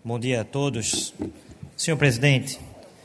Bom dia a todos. Senhor presidente,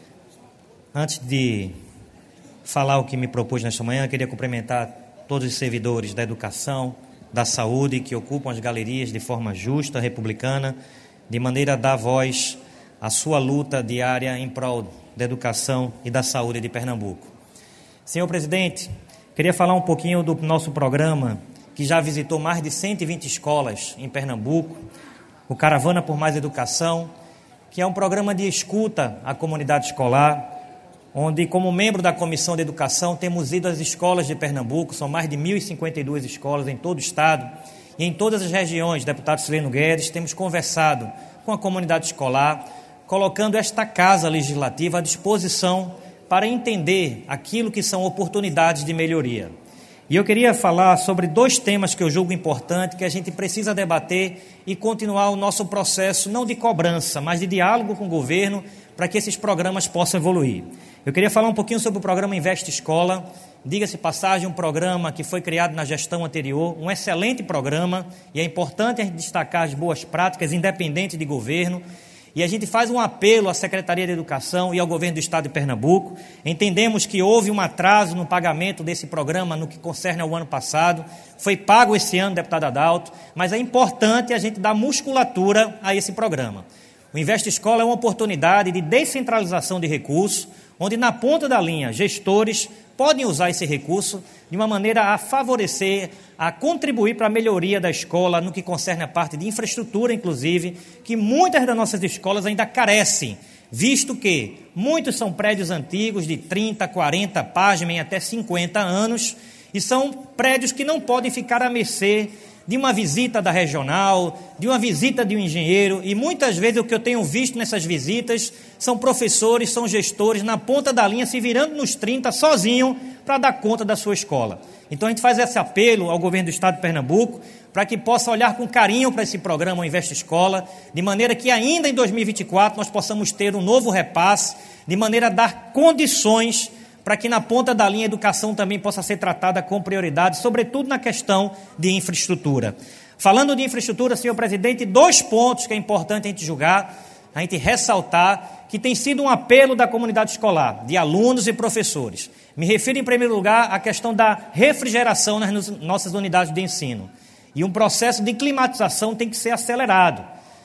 antes de falar o que me propus nesta manhã, queria cumprimentar todos os servidores da educação, da saúde, que ocupam as galerias de forma justa, republicana, de maneira a dar voz à sua luta diária em prol da educação e da saúde de Pernambuco. Senhor presidente, queria falar um pouquinho do nosso programa, que já visitou mais de 120 escolas em Pernambuco, o Caravana por Mais Educação, que é um programa de escuta à comunidade escolar, onde, como membro da Comissão de Educação, temos ido às escolas de Pernambuco, são mais de 1.052 escolas em todo o estado, e em todas as regiões, deputado Sileno Guedes, temos conversado com a comunidade escolar, colocando esta casa legislativa à disposição para entender aquilo que são oportunidades de melhoria. E eu queria falar sobre dois temas que eu julgo importante, que a gente precisa debater e continuar o nosso processo, não de cobrança, mas de diálogo com o governo, para que esses programas possam evoluir. Eu queria falar um pouquinho sobre o programa Investe Escola, diga-se passagem, um programa que foi criado na gestão anterior, um excelente programa, e é importante a gente destacar as boas práticas, independente de governo. E a gente faz um apelo à Secretaria de Educação e ao Governo do Estado de Pernambuco. Entendemos que houve um atraso no pagamento desse programa no que concerne ao ano passado. Foi pago esse ano, deputado Adalto, mas é importante a gente dar musculatura a esse programa. O Investe Escola é uma oportunidade de descentralização de recursos, onde na ponta da linha gestores podem usar esse recurso de uma maneira a favorecer, a contribuir para a melhoria da escola no que concerne a parte de infraestrutura, inclusive, que muitas das nossas escolas ainda carecem, visto que muitos são prédios antigos de 30, 40, pasmem, até 50 anos, e são prédios que não podem ficar à mercê de uma visita da regional, de uma visita de um engenheiro, e muitas vezes o que eu tenho visto nessas visitas são professores, são gestores na ponta da linha, se virando nos 30 sozinho para dar conta da sua escola. Então a gente faz esse apelo ao governo do Estado de Pernambuco para que possa olhar com carinho para esse programa, o Investe Escola, de maneira que ainda em 2024 nós possamos ter um novo repasse, de maneira a dar condições para que na ponta da linha a educação também possa ser tratada com prioridade, sobretudo na questão de infraestrutura. Falando de infraestrutura, senhor presidente, dois pontos que é importante a gente julgar, a gente ressaltar, que tem sido um apelo da comunidade escolar, de alunos e professores. Me refiro, em primeiro lugar, à questão da refrigeração nas nossas unidades de ensino. E um processo de climatização tem que ser acelerado.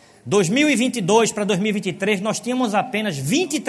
2022 para 2023, nós tínhamos apenas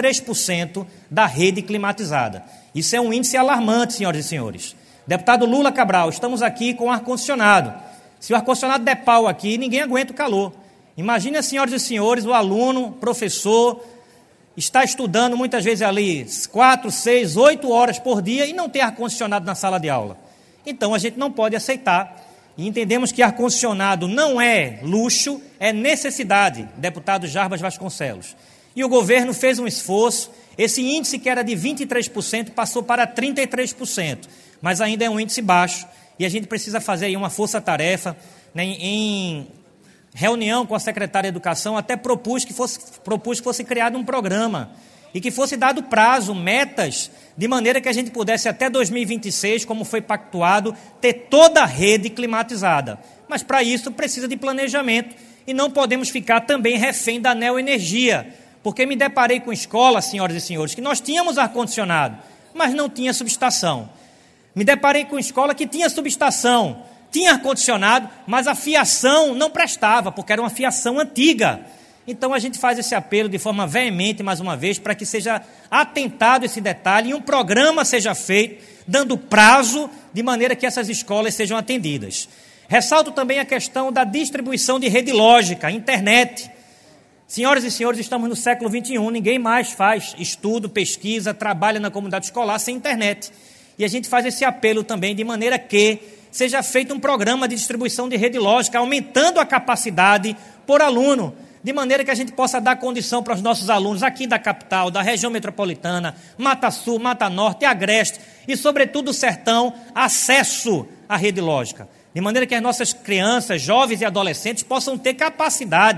23% da rede climatizada. Isso é um índice alarmante, senhoras e senhores. Deputado Lula Cabral, estamos aqui com ar-condicionado. Se o ar-condicionado der pau aqui, ninguém aguenta o calor. Imagine, senhoras e senhores, o aluno, professor, está estudando muitas vezes ali 4, 6, 8 horas por dia e não ter ar-condicionado na sala de aula. Então, a gente não pode aceitar. E entendemos que ar-condicionado não é luxo, é necessidade, deputado Jarbas Vasconcelos. E o governo fez um esforço, esse índice que era de 23% passou para 33%, mas ainda é um índice baixo, e a gente precisa fazer aí uma força-tarefa, né, em reunião com a secretária de Educação, até propus que fosse criado um programa, e que fosse dado prazo, metas, de maneira que a gente pudesse até 2026, como foi pactuado, ter toda a rede climatizada. Mas para isso precisa de planejamento e não podemos ficar também refém da neoenergia, porque me deparei com escolas, senhoras e senhores, que nós tínhamos ar-condicionado, mas não tinha subestação. Me deparei com escola que tinha subestação, tinha ar-condicionado, mas a fiação não prestava, porque era uma fiação antiga. Então, a gente faz esse apelo de forma veemente, mais uma vez, para que seja atentado esse detalhe e um programa seja feito, dando prazo, de maneira que essas escolas sejam atendidas. Ressalto também a questão da distribuição de rede lógica, internet. Senhoras e senhores, estamos no século XXI, ninguém mais faz estudo, pesquisa, trabalha na comunidade escolar sem internet. E a gente faz esse apelo também, de maneira que seja feito um programa de distribuição de rede lógica, aumentando a capacidade por aluno, de maneira que a gente possa dar condição para os nossos alunos aqui da capital, da região metropolitana, Mata Sul, Mata Norte, Agreste e, sobretudo, o Sertão, acesso à rede lógica. De maneira que as nossas crianças, jovens e adolescentes possam ter capacidade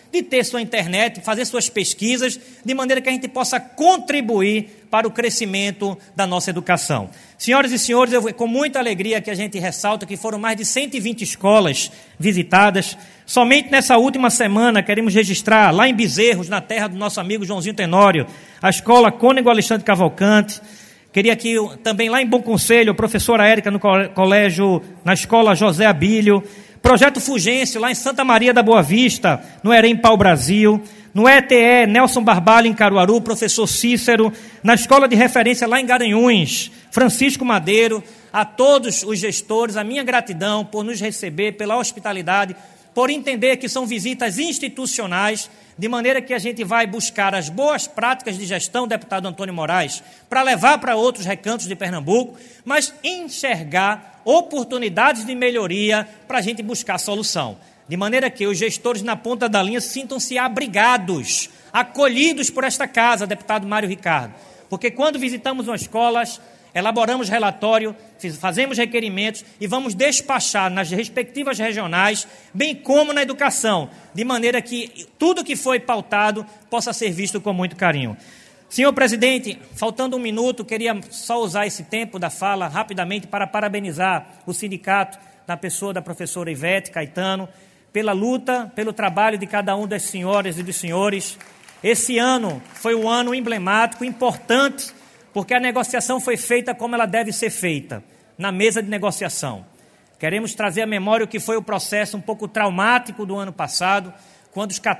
de ter sua internet, fazer suas pesquisas, de maneira que a gente possa contribuir para o crescimento da nossa educação. Senhoras e senhores, com muita alegria que a gente ressalta que foram mais de 120 escolas visitadas. Somente nessa última semana queremos registrar, lá em Bezerros, na terra do nosso amigo Joãozinho Tenório, a escola Cônego Alexandre Cavalcante. Queria aqui também lá em Bom Conselho, a professora Érica no colégio, na escola José Abílio. Projeto Fugêncio, lá em Santa Maria da Boa Vista, no EREM Pau Brasil. No ETE, Nelson Barbalho, em Caruaru, professor Cícero. Na escola de referência, lá em Garanhuns, Francisco Madeiro. A todos os gestores, a minha gratidão por nos receber, pela hospitalidade, por entender que são visitas institucionais, de maneira que a gente vai buscar as boas práticas de gestão, deputado Antônio Moraes, para levar para outros recantos de Pernambuco, mas enxergar oportunidades de melhoria para a gente buscar solução. De maneira que os gestores na ponta da linha sintam-se abrigados, acolhidos por esta casa, deputado Mário Ricardo. Porque quando visitamos as escolas, elaboramos relatório, fazemos requerimentos e vamos despachar nas respectivas regionais, bem como na educação, de maneira que tudo que foi pautado possa ser visto com muito carinho. Senhor presidente, faltando um minuto, queria só usar esse tempo da fala rapidamente para parabenizar o sindicato, na pessoa da professora Ivete Caetano, pela luta, pelo trabalho de cada um das senhoras e dos senhores. Esse ano foi um ano emblemático, importante, porque a negociação foi feita como ela deve ser feita, na mesa de negociação. Queremos trazer à memória o que foi o processo um pouco traumático do ano passado, quando os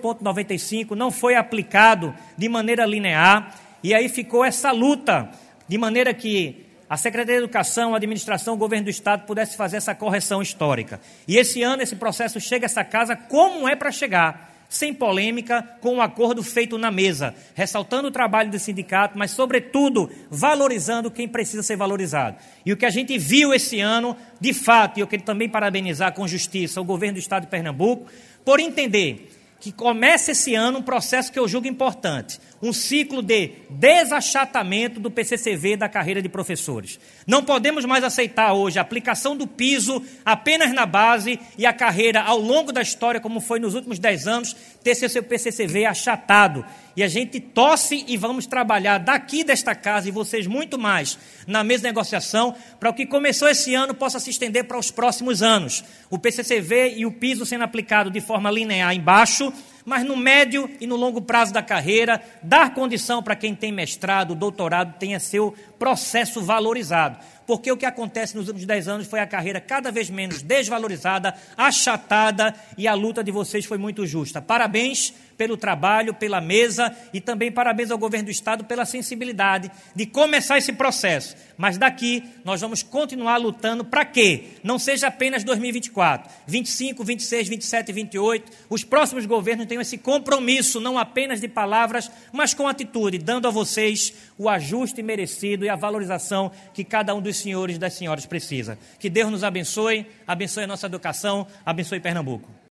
14,95 não foi aplicado de maneira linear, e aí ficou essa luta, de maneira que a Secretaria de Educação, a Administração, o Governo do Estado pudesse fazer essa correção histórica. E esse ano esse processo chega a essa casa como é para chegar, sem polêmica, com um acordo feito na mesa, ressaltando o trabalho do sindicato, mas, sobretudo, valorizando quem precisa ser valorizado. E o que a gente viu esse ano, de fato, e eu quero também parabenizar com justiça o Governo do Estado de Pernambuco, por entender que começa esse ano um processo que eu julgo importante, um ciclo de desachatamento do PCCV da carreira de professores. Não podemos mais aceitar hoje a aplicação do piso apenas na base e a carreira ao longo da história, como foi nos últimos 10 anos, ter seu PCCV achatado. E a gente torce e vamos trabalhar daqui desta casa e vocês muito mais na mesa de negociação para o que começou esse ano possa se estender para os próximos anos. O PCCV e o piso sendo aplicado de forma linear embaixo, mas no médio e no longo prazo da carreira, dar condição para quem tem mestrado, doutorado, tenha seu processo valorizado. Porque o que acontece nos últimos 10 anos foi a carreira cada vez menos desvalorizada, achatada, e a luta de vocês foi muito justa. Parabéns pelo trabalho, pela mesa, e também parabéns ao Governo do Estado pela sensibilidade de começar esse processo. Mas daqui nós vamos continuar lutando para que não seja apenas 2024, 25, 26, 27 e 28, os próximos governos tenham esse compromisso, não apenas de palavras, mas com atitude, dando a vocês o ajuste merecido e a valorização que cada um dos senhores e das senhoras precisa. Que Deus nos abençoe, abençoe a nossa educação, abençoe Pernambuco.